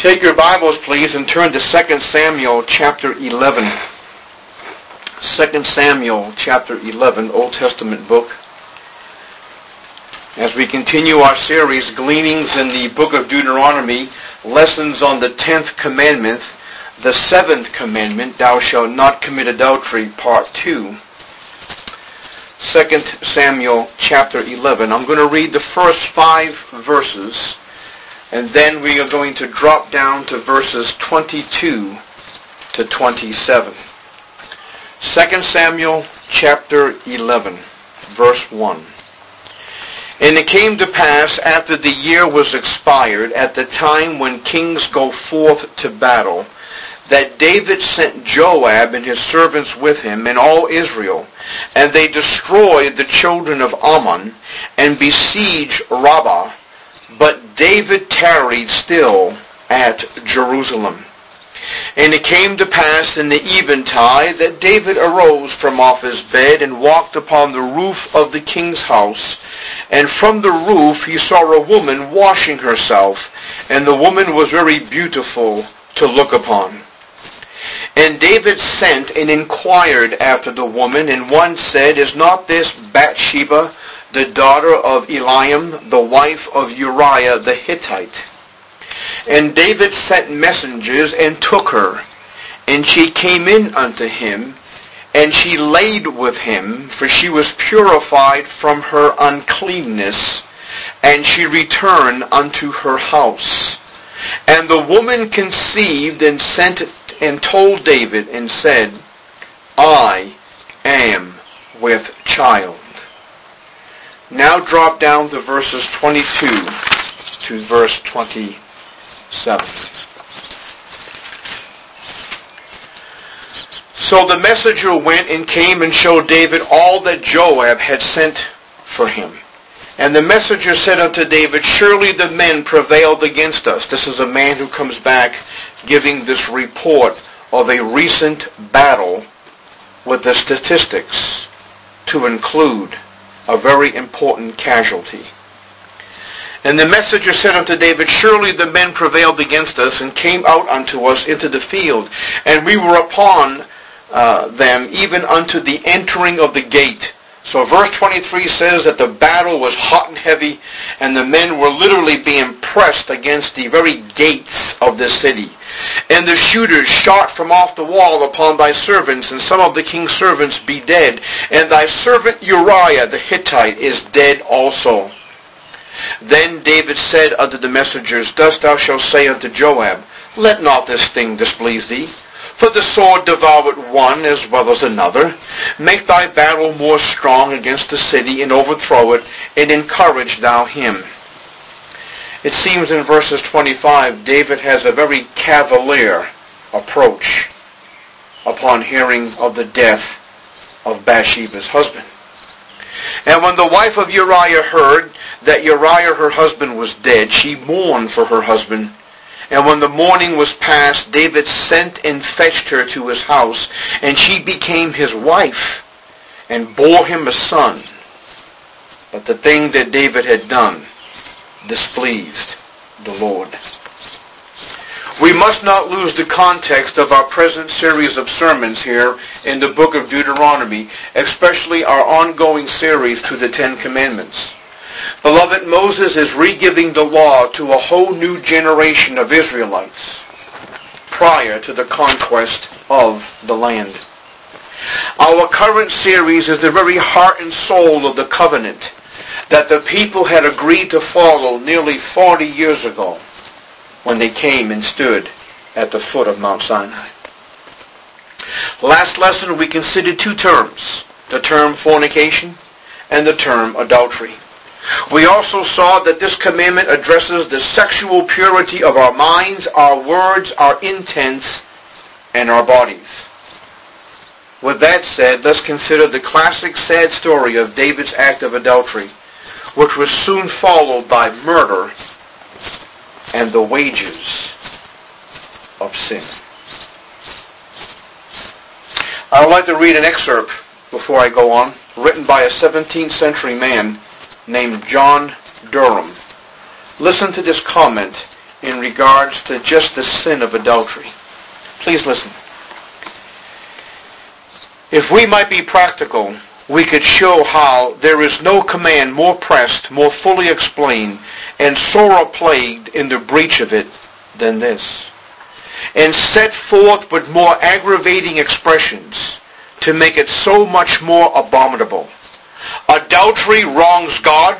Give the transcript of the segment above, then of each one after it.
Take your Bibles, please, and turn to 2 Samuel chapter 11. 2 Samuel chapter 11, Old Testament book. As we continue our series, Gleanings in the book of Deuteronomy, lessons on the 10th commandment, the 7th commandment, thou shalt not commit adultery, part 2. 2 Samuel chapter 11. I'm going to read the first 5 verses, and then we are going to drop down to verses 22 to 27. 2 Samuel chapter 11, verse 1. And it came to pass, after the year was expired, at the time when kings go forth to battle, that David sent Joab and his servants with him and all Israel, and they destroyed the children of Ammon and besieged Rabbah. But David tarried still at Jerusalem. And it came to pass in the eventide that David arose from off his bed and walked upon the roof of the king's house. And from the roof he saw a woman washing herself, and the woman was very beautiful to look upon. And David sent and inquired after the woman, and one said, Is not this Bathsheba, the daughter of Eliam, the wife of Uriah the Hittite? And David sent messengers and took her, and she came in unto him, and she laid with him, for she was purified from her uncleanness, and she returned unto her house. And the woman conceived and sent and told David and said, I am with child. Now drop down to verses 22 to verse 27. So the messenger went and came and showed David all that Joab had sent for him. And the messenger said unto David, Surely the men prevailed against us. This is a man who comes back giving this report of a recent battle with the statistics to include a very important casualty. And the messenger said unto David, Surely the men prevailed against us, and came out unto us into the field, and we were upon them even unto the entering of the gate. So verse 23 says that the battle was hot and heavy, and the men were literally being pressed against the very gates of the city. And the shooters shot from off the wall upon thy servants, and some of the king's servants be dead. And thy servant Uriah the Hittite is dead also. Then David said unto the messengers, Thus thou shalt say unto Joab, Let not this thing displease thee, for the sword devoureth one as well as another. Make thy battle more strong against the city, and overthrow it, and encourage thou him. It seems in verses 25, David has a very cavalier approach upon hearing of the death of Bathsheba's husband. And when the wife of Uriah heard that Uriah her husband was dead, she mourned for her husband. And when the mourning was past, David sent and fetched her to his house, and she became his wife, and bore him a son. But the thing that David had done displeased the Lord. We must not lose the context of our present series of sermons here in the book of Deuteronomy, especially our ongoing series through the 10 Commandments. Beloved, Moses is re-giving the law to a whole new generation of Israelites prior to the conquest of the land. Our current series is the very heart and soul of the covenant that the people had agreed to follow nearly 40 years ago when they came and stood at the foot of Mount Sinai. Last lesson we considered 2 terms, the term fornication and the term adultery. We also saw that this commandment addresses the sexual purity of our minds, our words, our intents, and our bodies. With that said, let's consider the classic sad story of David's act of adultery, which was soon followed by murder and the wages of sin. I would like to read an excerpt before I go on, written by a 17th century man named John Durham. Listen to this comment in regards to just the sin of adultery. Please listen. If we might be practical, we could show how there is no command more pressed, more fully explained, and sorrow plagued in the breach of it than this, and set forth with more aggravating expressions to make it so much more abominable. Adultery wrongs God.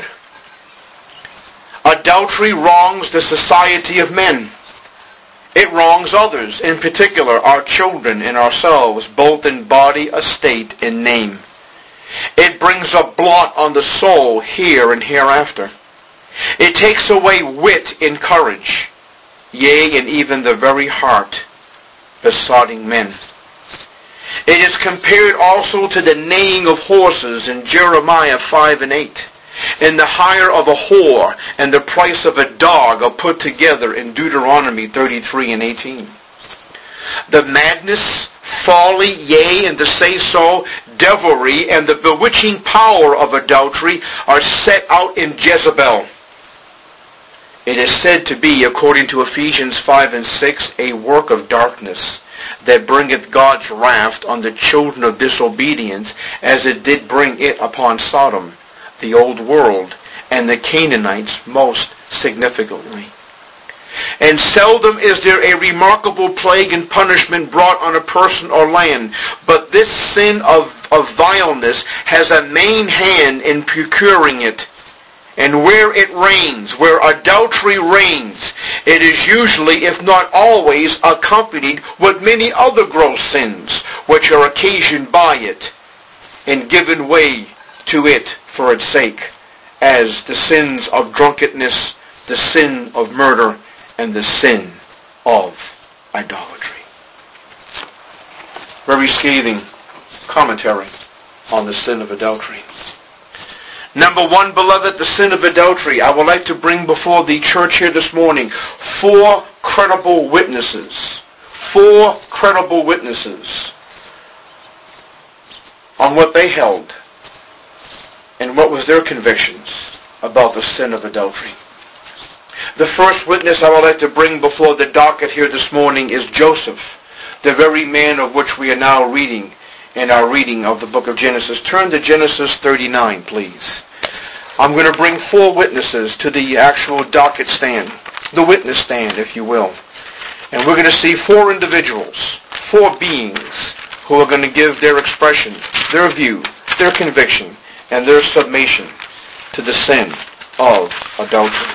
Adultery wrongs the society of men. It wrongs others, in particular our children and ourselves, both in body, estate, and name. It brings a blot on the soul here and hereafter. It takes away wit and courage, yea, and even the very heart, besotting men. It is compared also to the neighing of horses in Jeremiah 5 and 8, and the hire of a whore and the price of a dog are put together in Deuteronomy 33 and 18. The madness, folly, yea, and to say so, devilry, and the bewitching power of adultery are set out in Jezebel. It is said to be, according to Ephesians 5 and 6, a work of darkness, that bringeth God's wrath on the children of disobedience, as it did bring it upon Sodom, the old world, and the Canaanites most significantly. And seldom is there a remarkable plague and punishment brought on a person or land, but this sin of vileness has a main hand in procuring it. And where it reigns, where adultery reigns, it is usually, if not always, accompanied with many other gross sins, which are occasioned by it, and given way to it for its sake, as the sins of drunkenness, the sin of murder, and the sin of idolatry. Very scathing commentary on the sin of adultery. Number one, beloved, the sin of adultery. I would like to bring before the church here this morning 4 credible witnesses. 4 credible witnesses on what they held and what was their convictions about the sin of adultery. The first witness I would like to bring before the docket here this morning is Joseph, the very man of which we are now reading in our reading of the book of Genesis. Turn to Genesis 39, please. I'm going to bring 4 witnesses to the actual docket stand, the witness stand, if you will. And we're going to see 4 individuals, 4 beings, who are going to give their expression, their view, their conviction, and their submission to the sin of adultery.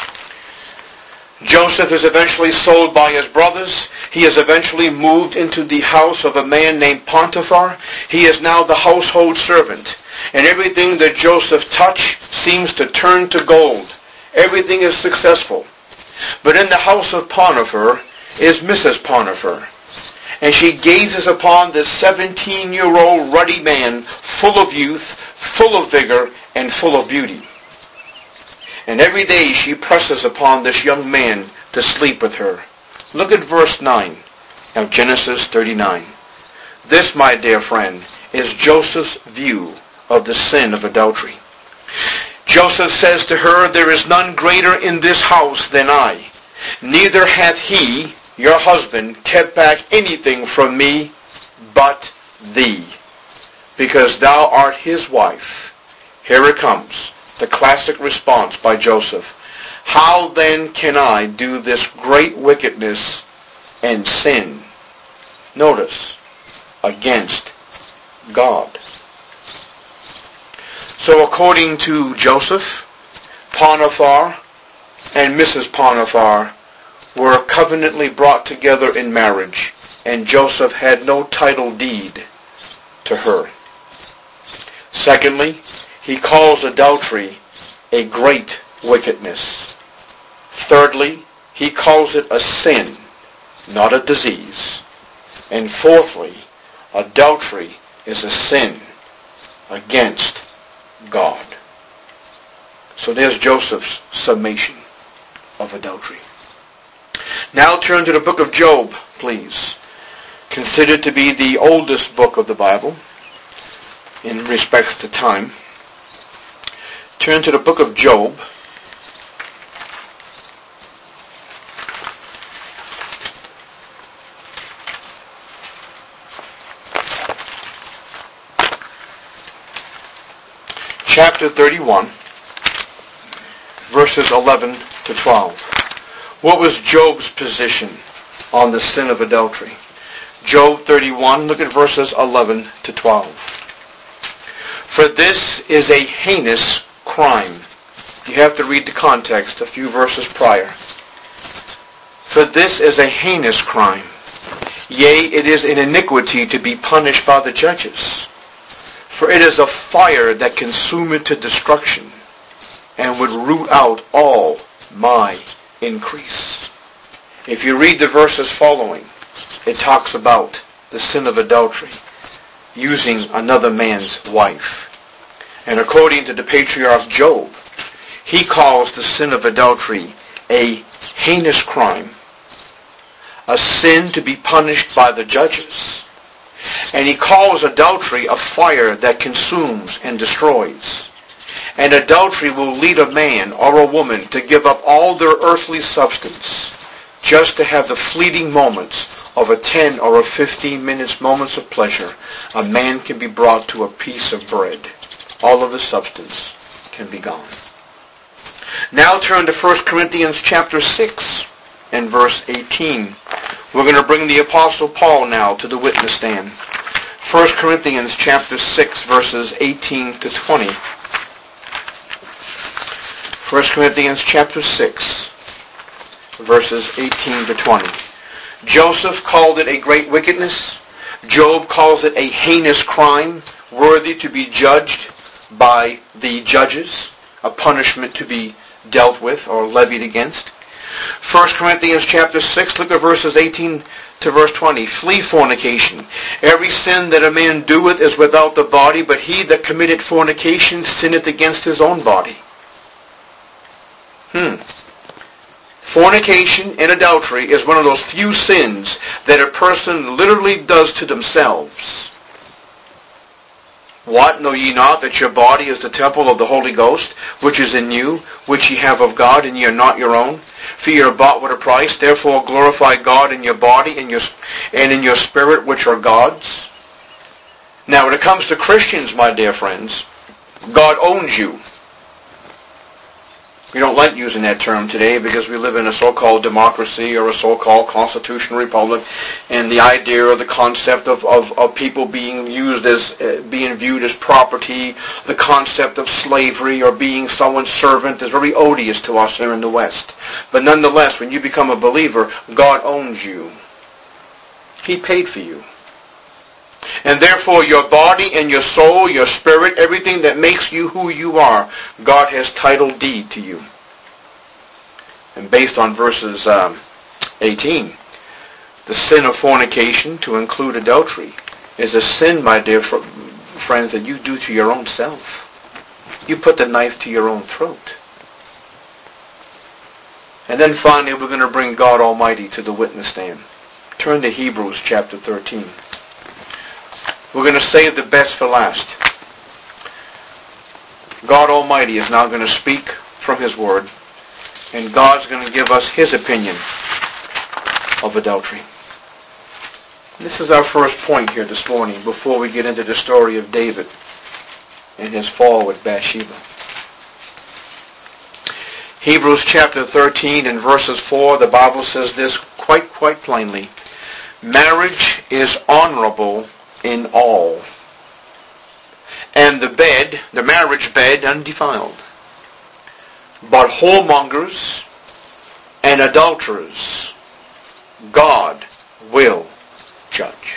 Joseph is eventually sold by his brothers. He is eventually moved into the house of a man named Potiphar. He is now the household servant. And everything that Joseph touched seems to turn to gold. Everything is successful. But in the house of Potiphar is Mrs. Potiphar. And she gazes upon this 17-year-old ruddy man, full of youth, full of vigor, and full of beauty. And every day she presses upon this young man to sleep with her. Look at verse 9 of Genesis 39. This, my dear friend, is Joseph's view of the sin of adultery. Joseph says to her, there is none greater in this house than I. Neither hath he, your husband, kept back anything from me but thee, because thou art his wife. Here it comes. The classic response by Joseph. How then can I do this great wickedness and sin? Notice, against God. So according to Joseph, Potiphar and Mrs. Potiphar were covenantly brought together in marriage, and Joseph had no title deed to her. Secondly, he calls adultery a great wickedness. Thirdly, he calls it a sin, not a disease. And fourthly, adultery is a sin against God. So there's Joseph's summation of adultery. Now turn to the book of Job, please. Considered to be the oldest book of the Bible in respect to time. Turn to the book of Job. chapter 31, verses 11 to 12. What was Job's position on the sin of adultery? Job 31, look at verses 11 to 12. For this is a heinous crime. You have to read the context, a few verses prior. For this is a heinous crime. Yea, it is an iniquity to be punished by the judges. For it is a fire that consumeth to destruction, and would root out all my increase. If you read the verses following, it talks about the sin of adultery, using another man's wife. And according to the patriarch Job, he calls the sin of adultery a heinous crime, a sin to be punished by the judges. And he calls adultery a fire that consumes and destroys. And adultery will lead a man or a woman to give up all their earthly substance just to have the fleeting moments of a 10 or a 15 minutes moments of pleasure. A man can be brought to a piece of bread. All of his substance can be gone. Now turn to 1 Corinthians chapter 6 and verse 18. We're going to bring the Apostle Paul now to the witness stand. 1 Corinthians chapter 6 verses 18 to 20. 1 Corinthians chapter 6 verses 18 to 20. Joseph called it a great wickedness. Job calls it a heinous crime, worthy to be judged by the judges, a punishment to be dealt with or levied against. 1 Corinthians chapter 6, look at verses 18 to verse 20. Flee fornication. Every sin that a man doeth is without the body, but he that committeth fornication sinneth against his own body. Fornication and adultery is one of those few sins that a person literally does to themselves. What? Know ye not that your body is the temple of the Holy Ghost, which is in you, which ye have of God, and ye are not your own? For ye are bought with a price. Therefore glorify God in your body and in your spirit, which are God's. Now when it comes to Christians, my dear friends, God owns you. We don't like using that term today because we live in a so-called democracy or a so-called constitutional republic, and the idea or the concept of people being used as being viewed as property, the concept of slavery or being someone's servant is very odious to us here in the West. But nonetheless, when you become a believer, God owns you. He paid for you. And therefore your body and your soul, your spirit, everything that makes you who you are, God has title deed to you. And based on verses 18, the sin of fornication, to include adultery, is a sin, my dear friends, that you do to your own self. You put the knife to your own throat. And then finally, we're going to bring God Almighty to the witness stand. Turn to Hebrews chapter 13. We're going to save the best for last. God Almighty is now going to speak from His Word, and God's going to give us His opinion of adultery. This is our first point here this morning before we get into the story of David and his fall with Bathsheba. Hebrews chapter 13 and verses 4, the Bible says this quite plainly. Marriage is honorable in all, and the marriage bed undefiled. But whoremongers and adulterers, God will judge.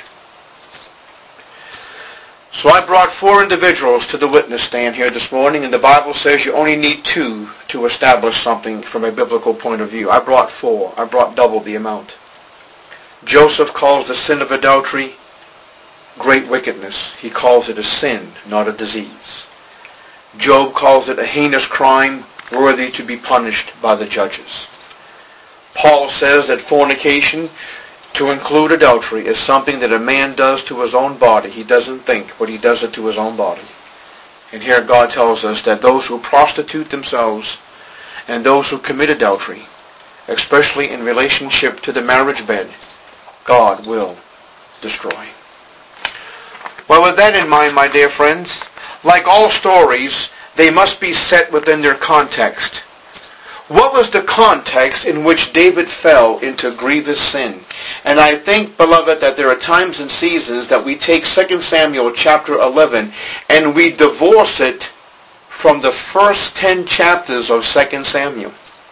So I brought 4 individuals to the witness stand here this morning, and the Bible says you only need 2 to establish something from a biblical point of view. I brought 4. I brought double the amount. Joseph calls the sin of adultery great wickedness. He calls it a sin, not a disease. Job calls it a heinous crime worthy to be punished by the judges. Paul says that fornication, to include adultery, is something that a man does to his own body. He doesn't think, but he does it to his own body. And here God tells us that those who prostitute themselves and those who commit adultery, especially in relationship to the marriage bed, God will destroy. Well, with that in mind, my dear friends, like all stories, they must be set within their context. What was the context in which David fell into grievous sin? And I think, beloved, that there are times and seasons that we take 2 Samuel chapter 11 and we divorce it from the first 10 chapters of 2 Samuel.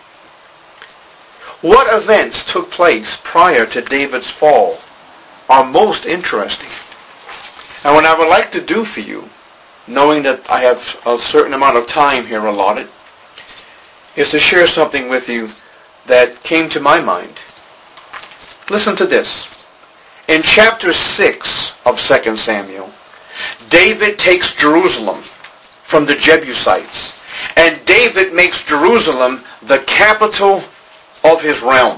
What events took place prior to David's fall are most interesting. And what I would like to do for you, knowing that I have a certain amount of time here allotted, is to share something with you that came to my mind. Listen to this. In chapter 6 of 2 Samuel, David takes Jerusalem from the Jebusites. And David makes Jerusalem the capital of his realm.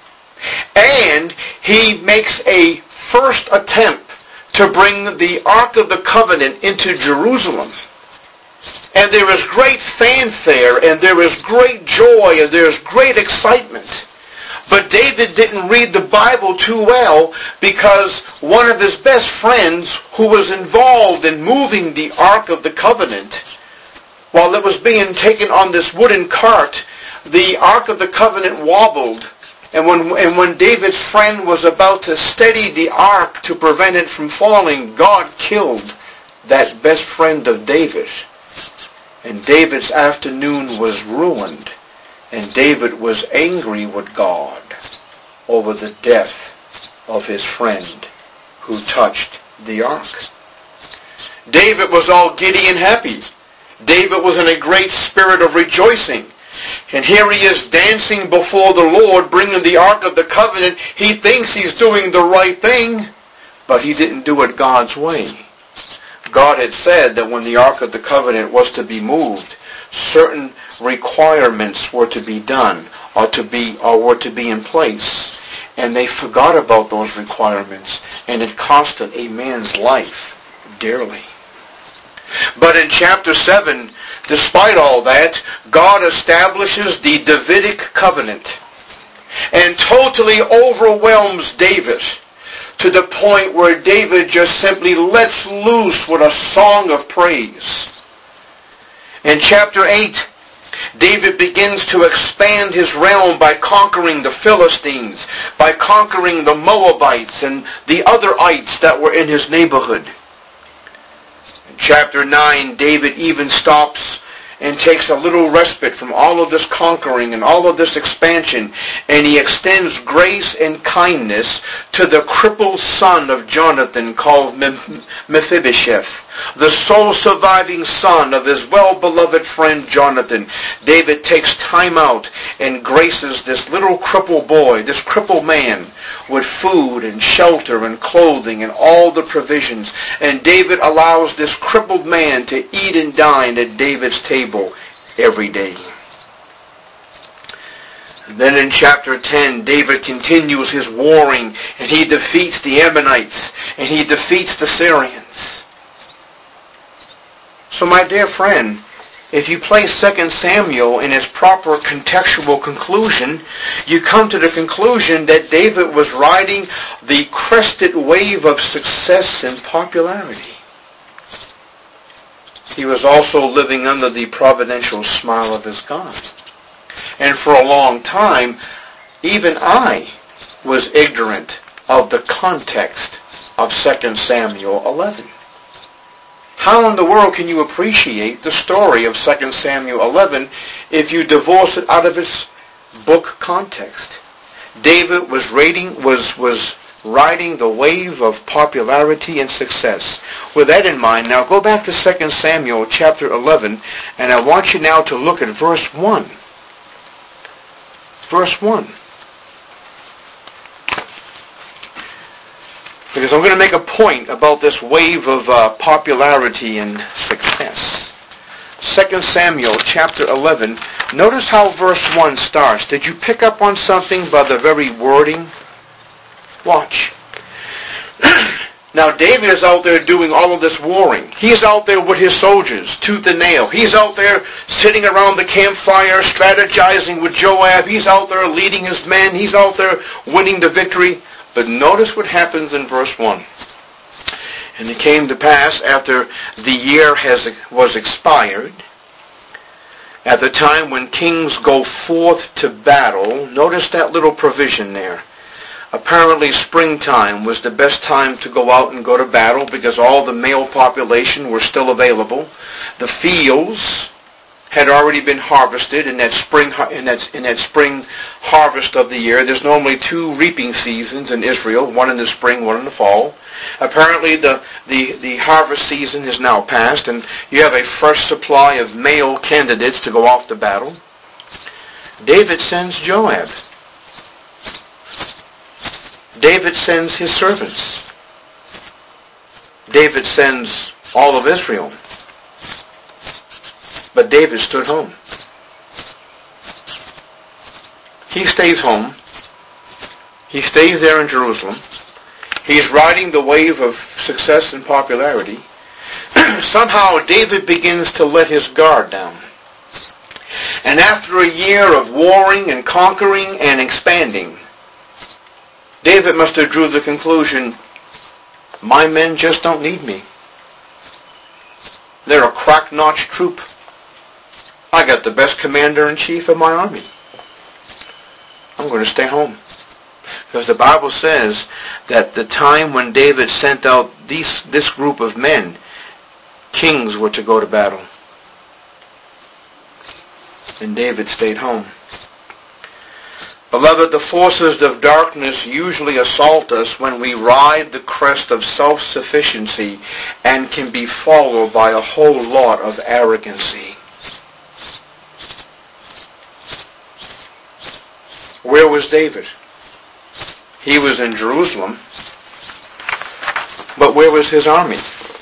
And he makes a first attempt to bring the Ark of the Covenant into Jerusalem. And there is great fanfare, and there is great joy, and there is great excitement. But David didn't read the Bible too well, because one of his best friends, who was involved in moving the Ark of the Covenant, while it was being taken on this wooden cart, the Ark of the Covenant wobbled. And when David's friend was about to steady the Ark to prevent it from falling, God killed that best friend of David. And David's afternoon was ruined. And David was angry with God over the death of his friend who touched the ark. David was all giddy and happy. David was in a great spirit of rejoicing. And here he is dancing before the Lord, bringing the Ark of the Covenant. He thinks he's doing the right thing, but he didn't do it God's way. God had said that when the Ark of the Covenant was to be moved, certain requirements were to be done or were to be in place. And they forgot about those requirements, and it costed a man's life dearly. But in chapter 7, despite all that, God establishes the Davidic covenant and totally overwhelms David to the point where David just simply lets loose with a song of praise. In chapter 8, David begins to expand his realm by conquering the Philistines, by conquering the Moabites and the other ites that were in his neighborhood. In chapter 9, David even stops and takes a little respite from all of this conquering and all of this expansion, and he extends grace and kindness to the crippled son of Jonathan called Mephibosheth, the sole surviving son of his well-beloved friend Jonathan. David takes time out and graces this little crippled boy, this crippled man, with food and shelter and clothing and all the provisions. And David allows this crippled man to eat and dine at David's table every day. And then in chapter 10, David continues his warring, and he defeats the Ammonites, and he defeats the Syrians. So my dear friend, if you place 2 Samuel in its proper contextual conclusion, you come to the conclusion that David was riding the crested wave of success and popularity. He was also living under the providential smile of his God. And for a long time, even I was ignorant of the context of 2 Samuel 11. How in the world can you appreciate the story of 2 Samuel 11 if you divorce it out of its book context? David was riding the wave of popularity and success. With that in mind, now go back to 2 Samuel chapter 11, and I want you now to look at verse 1. Verse 1. Because I'm going to make a point about this wave of popularity and success. 2 Samuel chapter 11. Notice how verse 1 starts. Did you pick up on something by the very wording? Watch. Now David is out there doing all of this warring. He's out there with his soldiers, tooth and nail. He's out there sitting around the campfire, strategizing with Joab. He's out there leading his men. He's out there winning the victory. But notice what happens in verse 1. And it came to pass after the year was expired, At the time when kings go forth to battle, notice that little provision there. Apparently springtime was the best time to go out and go to battle because all the male population were still available. The fields had already been harvested in that spring harvest of the year. There's normally 2 reaping seasons in Israel, one in the spring, one in the fall. Apparently the harvest season is now past, and you have a fresh supply of male candidates to go off to battle. David sends Joab. David sends his servants. David sends all of Israel. But David stood home. He stays home. He stays there in Jerusalem. He's riding the wave of success and popularity. Somehow David begins to let his guard down. And after a year of warring and conquering and expanding, David must have drew the conclusion, my men just don't need me. They're a crack-notched troop. I got the best commander-in-chief of my army. I'm going to stay home. Because the Bible says that the time when David sent out this group of men, kings were to go to battle. And David stayed home. Beloved, the forces of darkness usually assault us when we ride the crest of self-sufficiency and can be followed by a whole lot of arrogancy. Where was David? He was in Jerusalem, but where was his army?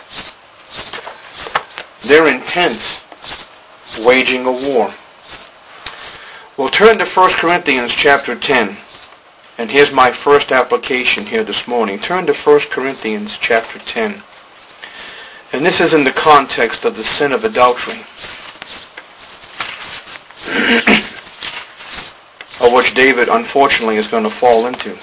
They're in tents, waging a war. We'll turn to 1 Corinthians chapter 10, and here's my first application here this morning. Turn to 1 Corinthians chapter 10, and this is in the context of the sin of adultery, of which David unfortunately is going to fall into,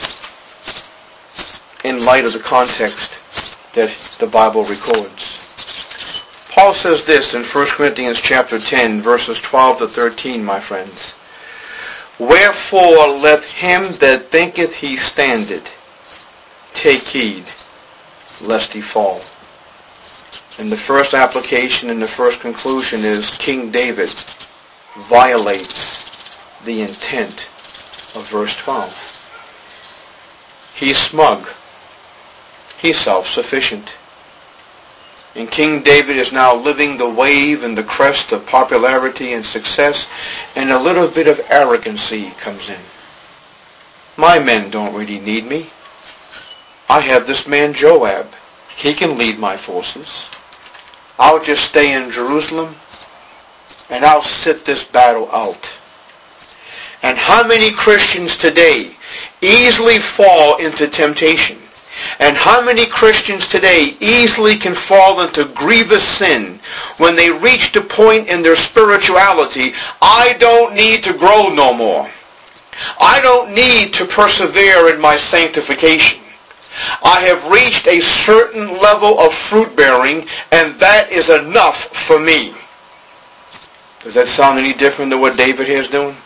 in light of the context that the Bible records. Paul says this in 1 Corinthians chapter 10, verses 12 to 13, my friends. Wherefore let him that thinketh he standeth take heed, lest he fall. And the first application and the first conclusion is King David violates the intent of verse 12. He's smug. He's self-sufficient. And King David is now living the wave and the crest of popularity and success, and a little bit of arrogancy comes in. My men don't really need me. I have this man Joab. He can lead my forces. I'll just stay in Jerusalem, and I'll sit this battle out. And how many Christians today easily fall into temptation? And how many Christians today easily can fall into grievous sin when they reach the point in their spirituality, I don't need to grow no more. I don't need to persevere in my sanctification. I have reached a certain level of fruit bearing, and that is enough for me. Does that sound any different than what David here is doing?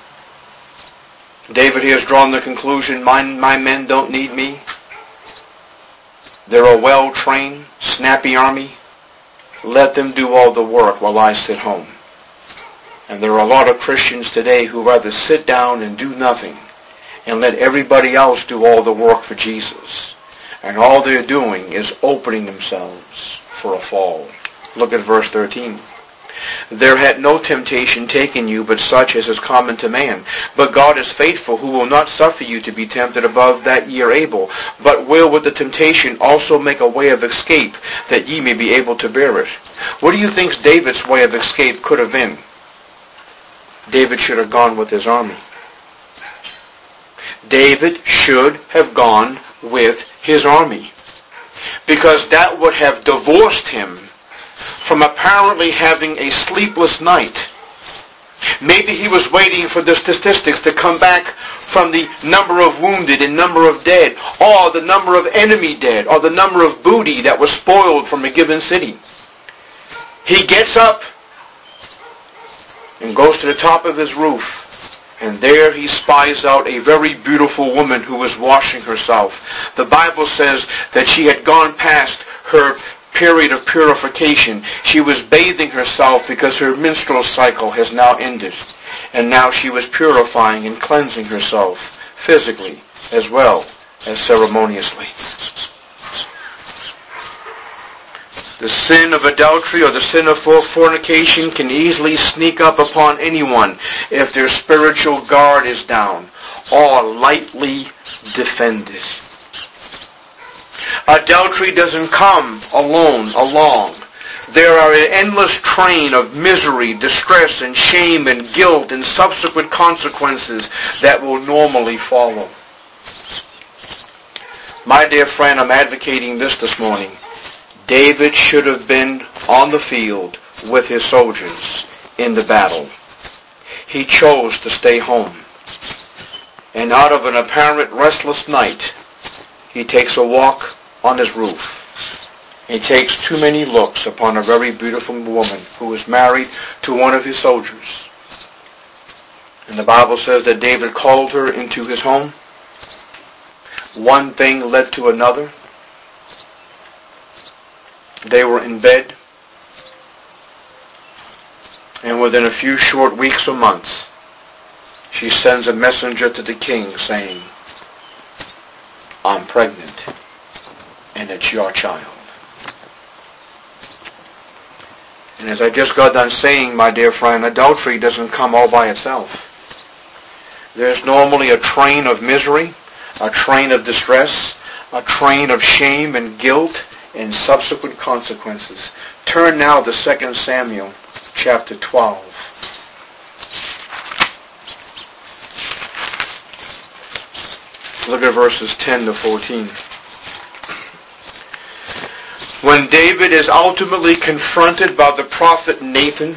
David here has drawn the conclusion, my men don't need me. They're a well-trained, snappy army. Let them do all the work while I sit home. And there are a lot of Christians today who rather sit down and do nothing and let everybody else do all the work for Jesus. And all they're doing is opening themselves for a fall. Look at verse 13. There had no temptation taken you but such as is common to man. But God is faithful, who will not suffer you to be tempted above that ye are able, but will with the temptation also make a way of escape, that ye may be able to bear it. What do you think David's way of escape could have been? David should have gone with his army. David should have gone with his army, because that would have divorced him from apparently having a sleepless night. Maybe he was waiting for the statistics to come back from the number of wounded and number of dead, or the number of enemy dead, or the number of booty that was spoiled from a given city. He gets up and goes to the top of his roof. And there he spies out a very beautiful woman who was washing herself. The Bible says that she had gone past her period of purification. She was bathing herself because her menstrual cycle has now ended. And now she was purifying and cleansing herself physically as well as ceremoniously. The sin of adultery or the sin of fornication can easily sneak up upon anyone if their spiritual guard is down or lightly defended. Adultery doesn't come along. There are an endless train of misery, distress, and shame, and guilt, and subsequent consequences that will normally follow. My dear friend, I'm advocating this morning. David should have been on the field with his soldiers in the battle. He chose to stay home. And out of an apparent restless night, he takes a walk on his roof. He takes too many looks upon a very beautiful woman who is married to one of his soldiers. And the Bible says that David called her into his home. One thing led to another. They were in bed. And within a few short weeks or months, she sends a messenger to the king saying, I'm pregnant, and it's your child. And as I just got done saying, my dear friend, adultery doesn't come all by itself. There's normally a train of misery, a train of distress, a train of shame and guilt, and subsequent consequences. Turn now to 2 Samuel chapter 12. Look at verses 10 to 14. When David is ultimately confronted by the prophet Nathan,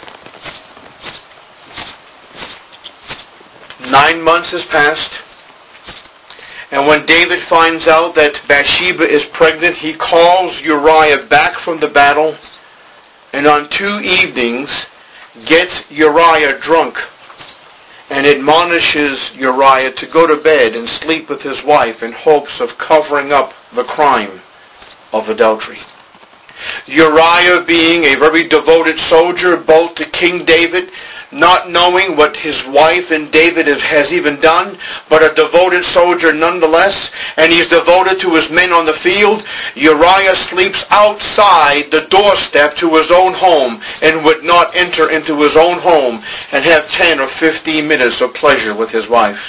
9 months has passed. And when David finds out that Bathsheba is pregnant, he calls Uriah back from the battle, and on 2 evenings gets Uriah drunk and admonishes Uriah to go to bed and sleep with his wife in hopes of covering up the crime of adultery. Uriah, being a very devoted soldier both to King David, not knowing what his wife and David has even done, but a devoted soldier nonetheless, and he's devoted to his men on the field, Uriah sleeps outside the doorstep to his own home and would not enter into his own home and have 10 or 15 minutes of pleasure with his wife.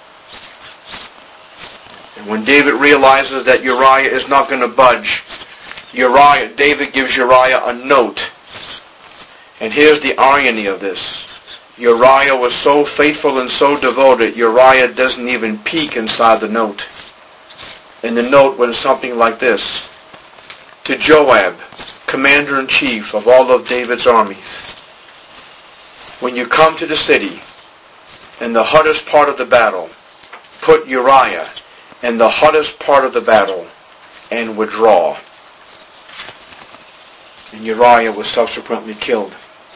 And when David realizes that Uriah is not going to budge, David gives Uriah a note. And here's the irony of this. Uriah was so faithful and so devoted, Uriah doesn't even peek inside the note. And the note went something like this. To Joab, commander-in-chief of all of David's armies, when you come to the city, in the hottest part of the battle, put Uriah in the hottest part of the battle and withdraw. And Uriah was subsequently killed.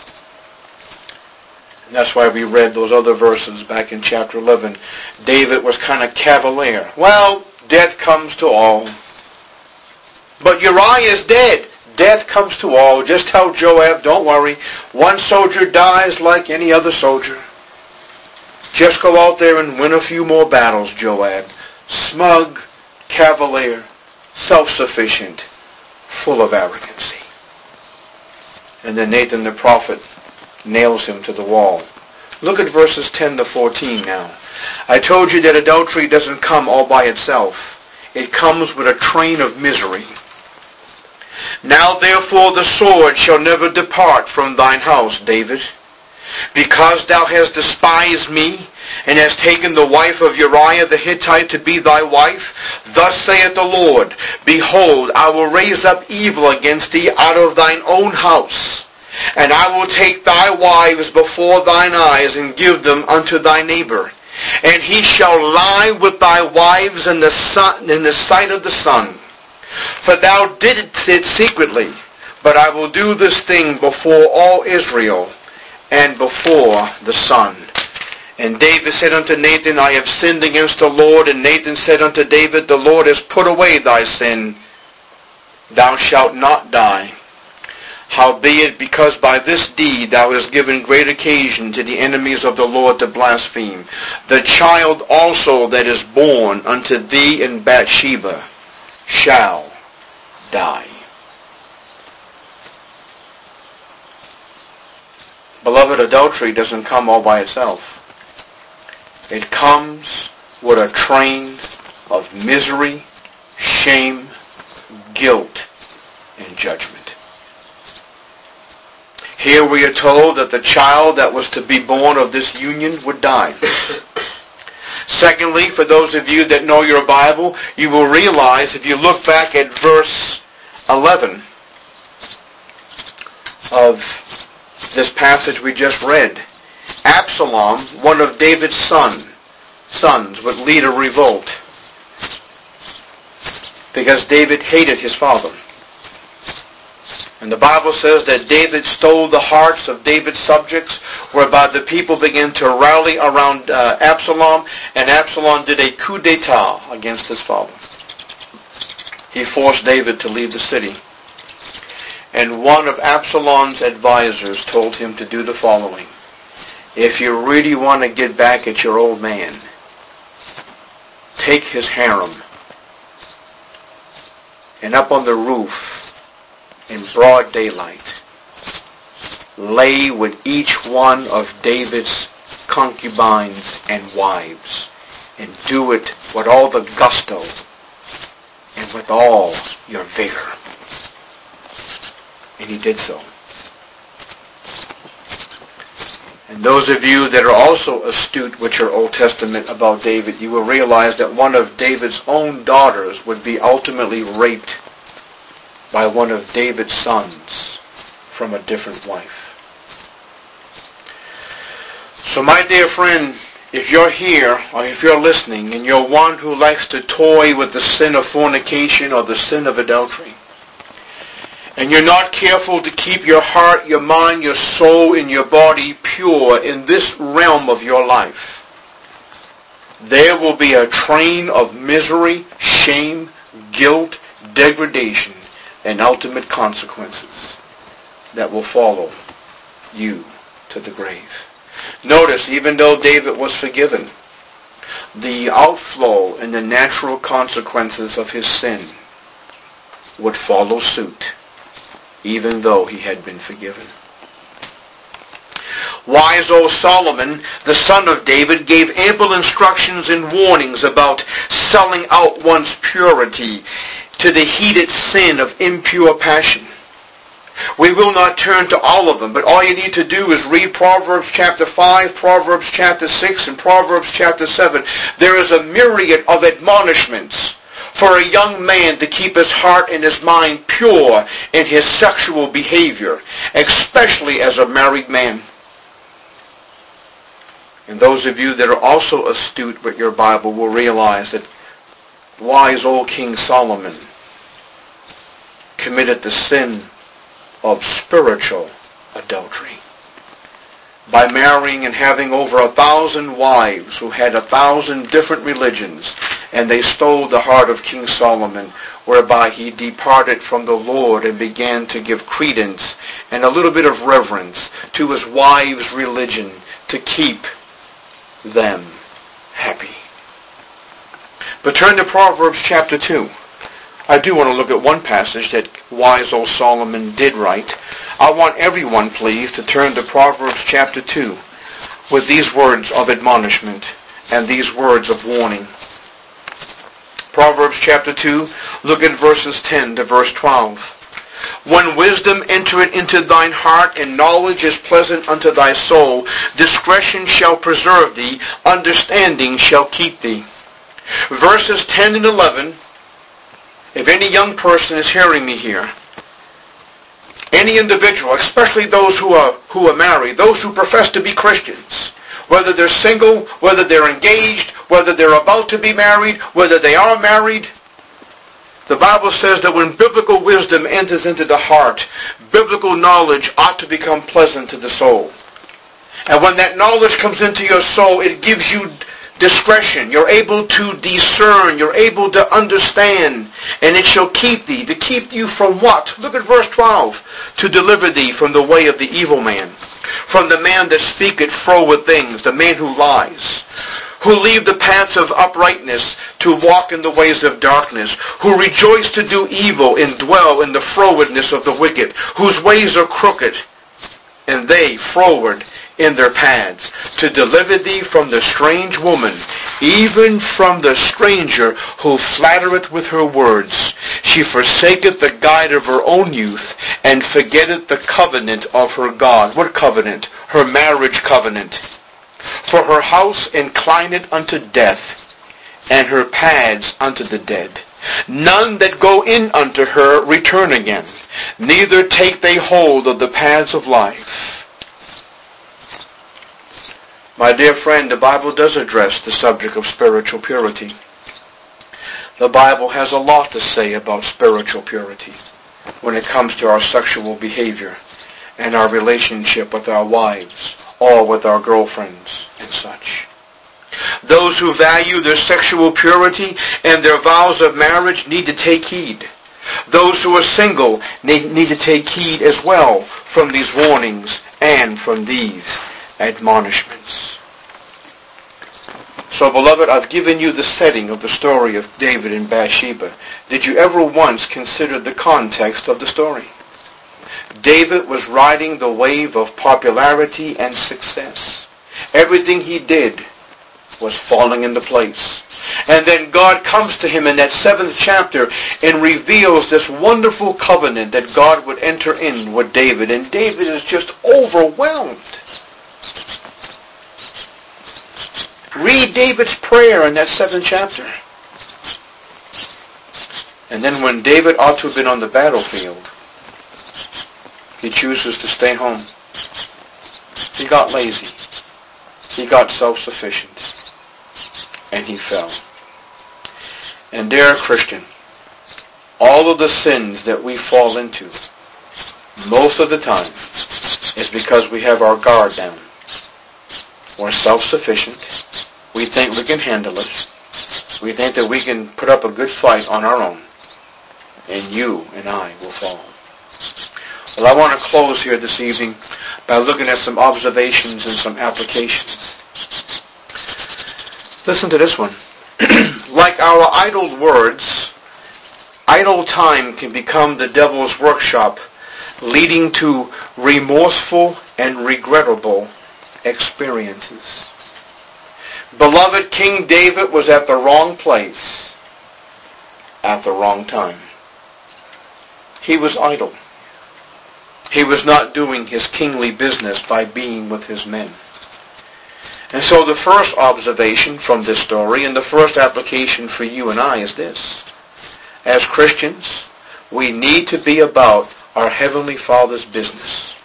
And that's why we read those other verses back in chapter 11. David was kind of cavalier. Well, death comes to all. But Uriah is dead. Death comes to all. Just tell Joab, don't worry. One soldier dies like any other soldier. Just go out there and win a few more battles, Joab. Smug, cavalier, self-sufficient, full of arrogancy. And then Nathan the prophet nails him to the wall. Look at verses 10 to 14 now. I told you that adultery doesn't come all by itself. It comes with a train of misery. Now therefore the sword shall never depart from thine house, David, because thou hast despised me, and hast taken the wife of Uriah the Hittite to be thy wife. Thus saith the Lord, Behold, I will raise up evil against thee out of thine own house, and I will take thy wives before thine eyes, and give them unto thy neighbor. And he shall lie with thy wives in the sight of the sun. For thou didst it secretly, but I will do this thing before all Israel, and before the sun. And David said unto Nathan, I have sinned against the Lord. And Nathan said unto David, the Lord has put away thy sin. Thou shalt not die. Howbeit, because by this deed thou hast given great occasion to the enemies of the Lord to blaspheme, the child also that is born unto thee in Bathsheba shall die. Beloved, adultery doesn't come all by itself. It comes with a train of misery, shame, guilt, and judgment. Here we are told that the child that was to be born of this union would die. Secondly, for those of you that know your Bible, you will realize if you look back at verse 11 of this passage we just read, Absalom, one of David's sons, would lead a revolt because David hated his father. And the Bible says that David stole the hearts of David's subjects, whereby the people began to rally around Absalom, and Absalom did a coup d'etat against his father. He forced David to leave the city. And one of Absalom's advisors told him to do the following. If you really want to get back at your old man, take his harem and up on the roof in broad daylight, lay with each one of David's concubines and wives, and do it with all the gusto and with all your vigor. And he did so. And those of you that are also astute with your Old Testament about David, you will realize that one of David's own daughters would be ultimately raped by one of David's sons from a different wife. So my dear friend, if you're here or if you're listening and you're one who likes to toy with the sin of fornication or the sin of adultery, and you're not careful to keep your heart, your mind, your soul, and your body pure in this realm of your life, there will be a train of misery, shame, guilt, degradation, and ultimate consequences that will follow you to the grave. Notice, even though David was forgiven, the outflow and the natural consequences of his sin would follow suit, even though he had been forgiven. Wise old Solomon, the son of David, gave ample instructions and warnings about selling out one's purity to the heated sin of impure passion. We will not turn to all of them, but all you need to do is read Proverbs chapter 5, Proverbs chapter 6, and Proverbs chapter 7. There is a myriad of admonishments for a young man to keep his heart and his mind pure in his sexual behavior, especially as a married man. And those of you that are also astute with your Bible will realize that wise old King Solomon committed the sin of spiritual adultery by marrying and having over 1,000 wives who had 1,000 different religions, and they stole the heart of King Solomon, whereby he departed from the Lord and began to give credence and a little bit of reverence to his wives' religion to keep them happy. But turn to Proverbs chapter 2. I do want to look at one passage that wise old Solomon did write. I want everyone, please, to turn to Proverbs chapter 2 with these words of admonishment and these words of warning. Proverbs chapter 2, look at verses 10 to verse 12. When wisdom entereth into thine heart, and knowledge is pleasant unto thy soul, discretion shall preserve thee, understanding shall keep thee. Verses 10 and 11, if any young person is hearing me here, any individual, especially those who are married, those who profess to be Christians, whether they're single, whether they're engaged, whether they're about to be married, whether they are married, the Bible says that when biblical wisdom enters into the heart, biblical knowledge ought to become pleasant to the soul. And when that knowledge comes into your soul, it gives you discretion. You're able to discern. You're able to understand. And it shall keep thee. To keep you from what? Look at verse 12. To deliver thee from the way of the evil man, from the man that speaketh froward things, the man who lies, who leave the paths of uprightness to walk in the ways of darkness, who rejoice to do evil and dwell in the frowardness of the wicked, whose ways are crooked, and they froward in their paths, to deliver thee from the strange woman, even from the stranger who flattereth with her words. She forsaketh the guide of her own youth, and forgetteth the covenant of her God. What covenant? Her marriage covenant. For her house inclineth unto death, and her paths unto the dead. None that go in unto her return again, neither take they hold of the paths of life. My dear friend, the Bible does address the subject of spiritual purity. The Bible has a lot to say about spiritual purity when it comes to our sexual behavior and our relationship with our wives or with our girlfriends and such. Those who value their sexual purity and their vows of marriage need to take heed. Those who are single need to take heed as well from these warnings and from these admonishments. So, beloved, I've given you the setting of the story of David and Bathsheba. Did you ever once consider the context of the story? David was riding the wave of popularity and success. Everything he did was falling into place. And then God comes to him in that 7th chapter and reveals this wonderful covenant that God would enter in with David. And David is just overwhelmed. Read David's prayer in that 7th chapter. And then when David ought to have been on the battlefield, he chooses to stay home. He got lazy. He got self-sufficient. And he fell. And dear Christian, all of the sins that we fall into, most of the time, is because we have our guard down. We're self-sufficient. We think we can handle it. We think that we can put up a good fight on our own. And you and I will fall. Well, I want to close here this evening by looking at some observations and some applications. Listen to this one. Like our idle words, idle time can become the devil's workshop, leading to remorseful and regrettable experiences. Beloved, King David was at the wrong place at the wrong time. He was idle. He was not doing his kingly business by being with his men. And so the first observation from this story and the first application for you and I is this. As Christians, we need to be about our Heavenly Father's business.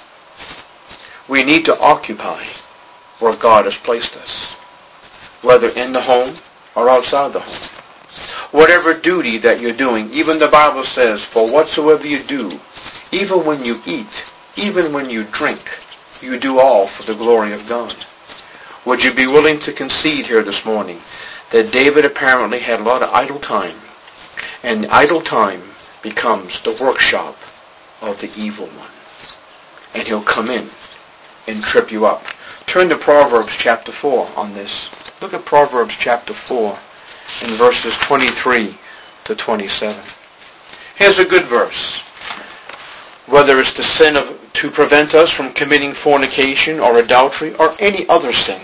We need to occupy where God has placed us, whether in the home or outside the home. Whatever duty that you're doing, even the Bible says, for whatsoever you do, even when you eat, even when you drink, you do all for the glory of God. Would you be willing to concede here this morning that David apparently had a lot of idle time, and idle time becomes the workshop of the evil one, and he'll come in and trip you up. Turn to Proverbs chapter 4 on this. Look at Proverbs chapter 4 in verses 23 to 27. Here's a good verse. Whether it's the sin to prevent us from committing fornication or adultery or any other sin.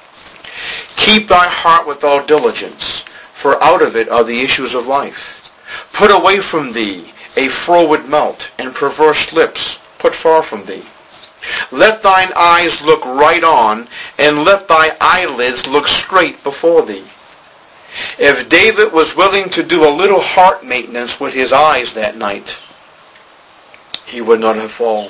Keep thy heart with all diligence, for out of it are the issues of life. Put away from thee a froward mouth, and perverse lips put far from thee. Let thine eyes look right on, and let thy eyelids look straight before thee. If David was willing to do a little heart maintenance with his eyes that night, he would not have fallen.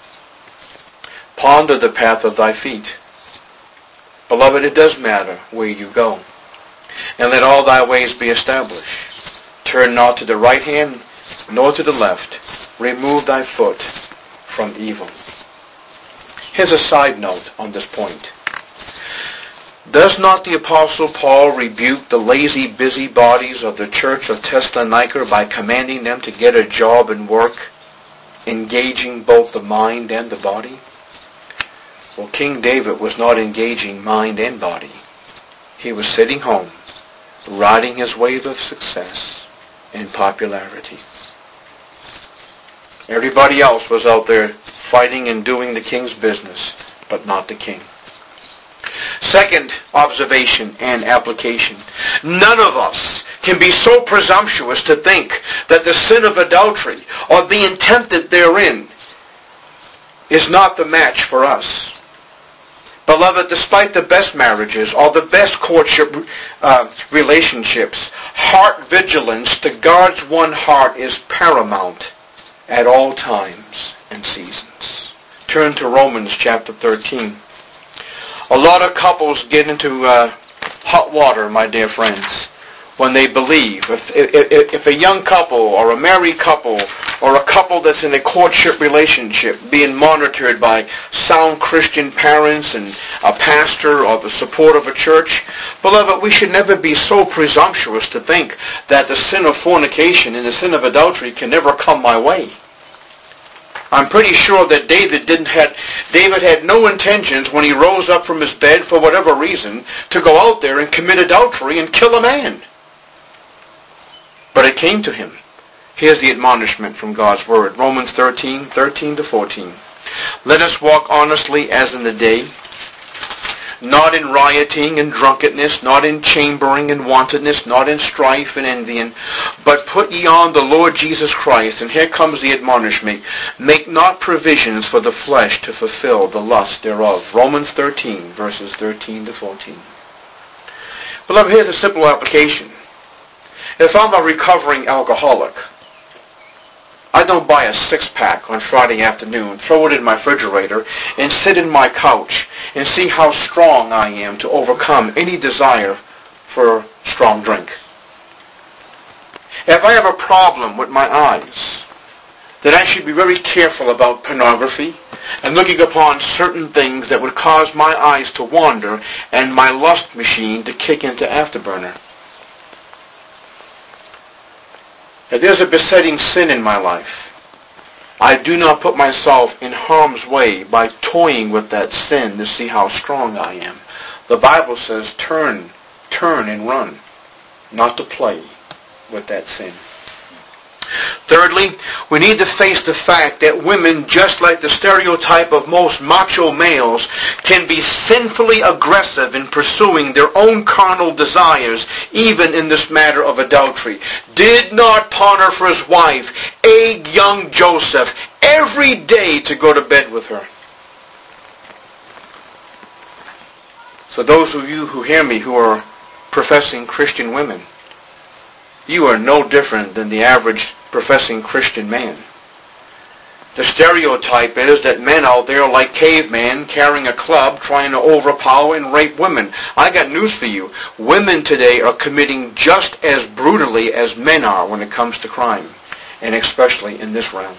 Ponder the path of thy feet. Beloved, it does matter where you go. And let all thy ways be established. Turn not to the right hand, nor to the left. Remove thy foot from evil. Here's a side note on this point. Does not the Apostle Paul rebuke the lazy busybodies of the church of Thessalonica by commanding them to get a job and work, engaging both the mind and the body? Well, King David was not engaging mind and body. He was sitting home, riding his wave of success and popularity. Everybody else was out there fighting and doing the king's business, but not the king. Second observation and application. None of us can be so presumptuous to think that the sin of adultery or being tempted therein is not the match for us. Beloved, despite the best marriages or the best courtship relationships, heart vigilance to God's one heart is paramount at all times and seasons. Turn to Romans chapter 13. A lot of couples get into hot water, my dear friends, when they believe. If a young couple or a married couple or a couple that's in a courtship relationship being monitored by sound Christian parents and a pastor or the support of a church, beloved, we should never be so presumptuous to think that the sin of fornication and the sin of adultery can never come my way. I'm pretty sure that David had no intentions when he rose up from his bed for whatever reason to go out there and commit adultery and kill a man. But it came to him. Here's the admonishment from God's Word. Romans 13:13-14. Let us walk honestly as in the day, not in rioting and drunkenness, not in chambering and wantonness, not in strife and envying, but put ye on the Lord Jesus Christ. And here comes the admonishment. Make not provisions for the flesh to fulfill the lust thereof. Romans 13, verses 13-14. Beloved, here's a simple application. If I'm a recovering alcoholic, I don't buy a six-pack on Friday afternoon, throw it in my refrigerator, and sit in my couch and see how strong I am to overcome any desire for strong drink. If I have a problem with my eyes, then I should be very careful about pornography and looking upon certain things that would cause my eyes to wander and my lust machine to kick into afterburner. If there's a besetting sin in my life, I do not put myself in harm's way by toying with that sin to see how strong I am. The Bible says turn and run, not to play with that sin. Thirdly, we need to face the fact that women, just like the stereotype of most macho males, can be sinfully aggressive in pursuing their own carnal desires, even in this matter of adultery. Did not Potiphar's wife egg young Joseph every day to go to bed with her? So those of you who hear me who are professing Christian women, you are no different than the average professing Christian man. The stereotype is that men out there are like cavemen carrying a club trying to overpower and rape women. I got news for you. Women today are committing just as brutally as men are when it comes to crime, and especially in this realm.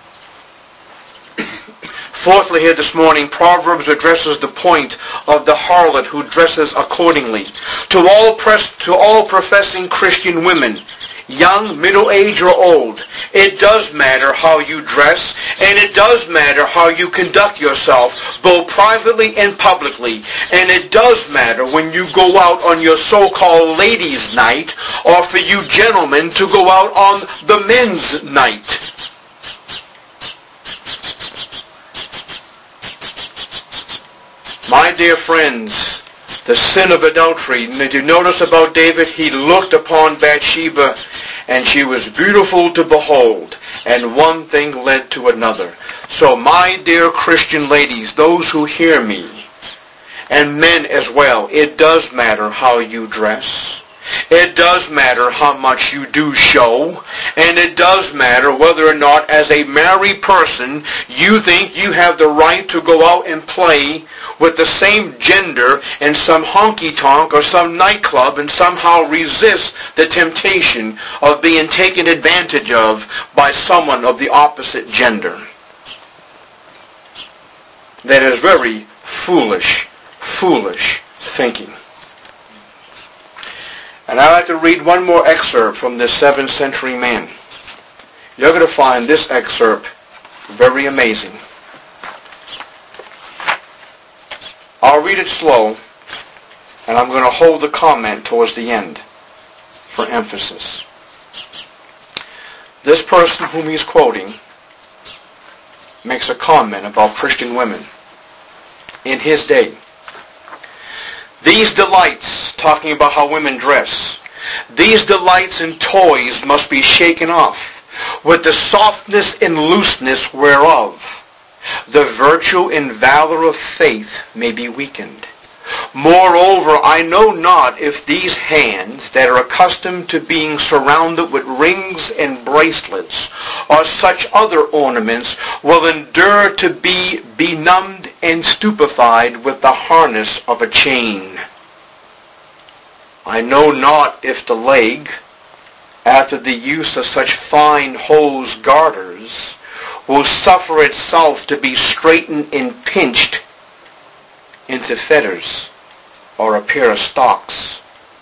Fourthly, here this morning, Proverbs addresses the point of the harlot who dresses accordingly. To all professing Christian women, young, middle-aged, or old, it does matter how you dress, and it does matter how you conduct yourself, both privately and publicly. And it does matter when you go out on your so-called ladies' night, or for you gentlemen to go out on the men's night. My dear friends, the sin of adultery. Did you notice about David? He looked upon Bathsheba, and she was beautiful to behold, and one thing led to another. So my dear Christian ladies, those who hear me, and men as well, it does matter how you dress. It does matter how much you do show, and it does matter whether or not as a married person you think you have the right to go out and play with the same gender in some honky-tonk or some nightclub and somehow resist the temptation of being taken advantage of by someone of the opposite gender. That is very foolish thinking. And I'd like to read one more excerpt from this 7th century man. You're going to find this excerpt very amazing. I'll read it slow, and I'm going to hold the comment towards the end for emphasis. This person whom he's quoting makes a comment about Christian women in his day. These delights, talking about how women dress, these delights and toys must be shaken off, with the softness and looseness whereof the virtue and valor of faith may be weakened. Moreover, I know not if these hands that are accustomed to being surrounded with rings and bracelets or such other ornaments will endure to be benumbed and stupefied with the harness of a chain. I know not if the leg, after the use of such fine hose garters, will suffer itself to be straightened and pinched into fetters or a pair of stocks.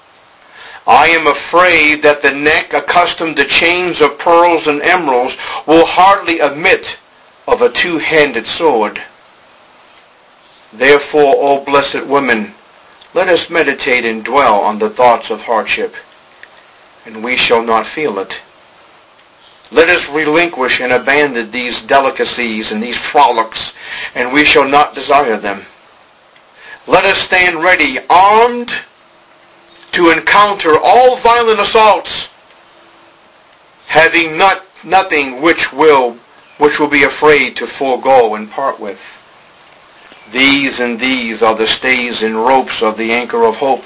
I am afraid that the neck, accustomed to chains of pearls and emeralds, will hardly admit of a two-handed sword. Therefore, O blessed women, let us meditate and dwell on the thoughts of hardship, and we shall not feel it. Let us relinquish and abandon these delicacies and these frolics, and we shall not desire them. Let us stand ready, armed, to encounter all violent assaults, having nothing which will be afraid to forego and part with. These are the stays and ropes of the anchor of hope.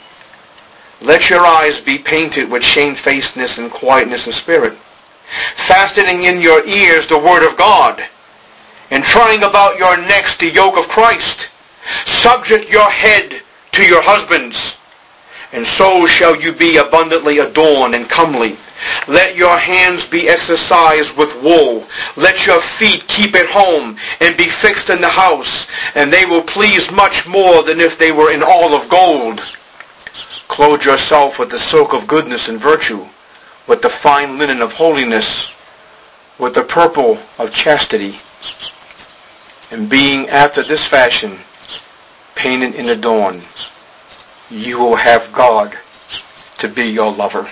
Let your eyes be painted with shamefacedness and quietness of spirit, fastening in your ears the word of God, and trying about your necks the yoke of Christ. Subject your head to your husbands, and so shall you be abundantly adorned and comely. Let your hands be exercised with wool. Let your feet keep at home and be fixed in the house, and they will please much more than if they were in all of gold. Clothe yourself with the silk of goodness and virtue, with the fine linen of holiness, with the purple of chastity, and being after this fashion painted and adorned, you will have God to be your lover.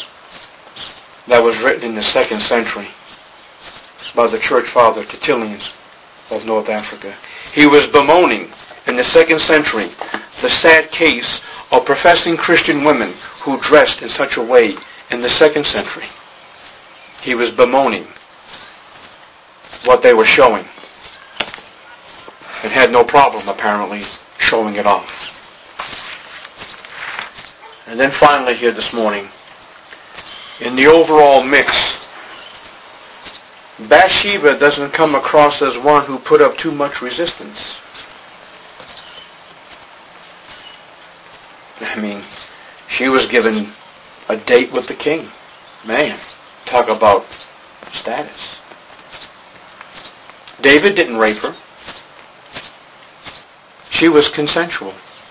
That was written in the 2nd century by the church father Tertullian of North Africa. He was bemoaning in the 2nd century the sad case of professing Christian women who dressed in such a way in the 2nd century. He was bemoaning what they were showing and had no problem apparently showing it off. And then finally here this morning, in the overall mix, Bathsheba doesn't come across as one who put up too much resistance. I mean, she was given a date with the king. Man, talk about status. David didn't rape her. She was consensual.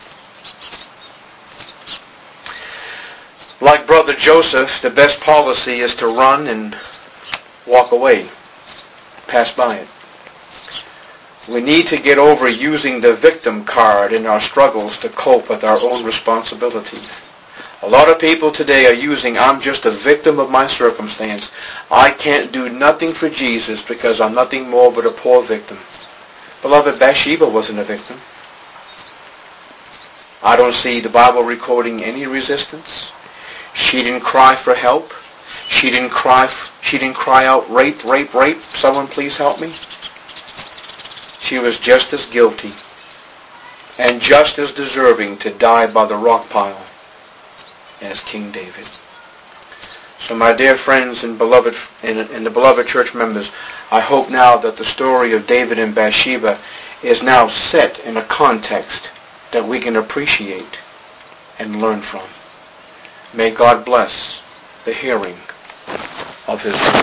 Like Brother Joseph, the best policy is to run and walk away, pass by it. We need to get over using the victim card in our struggles to cope with our own responsibilities. A lot of people today are using, I'm just a victim of my circumstance. I can't do nothing for Jesus because I'm nothing more but a poor victim. Beloved, Bathsheba wasn't a victim. I don't see the Bible recording any resistance. She didn't cry for help. She didn't cry out, rape, rape, rape. Someone please help me. She was just as guilty and just as deserving to die by the rock pile as King David. So my dear friends and beloved and the beloved church members, I hope now that the story of David and Bathsheba is now set in a context that we can appreciate and learn from. May God bless the hearing of His word.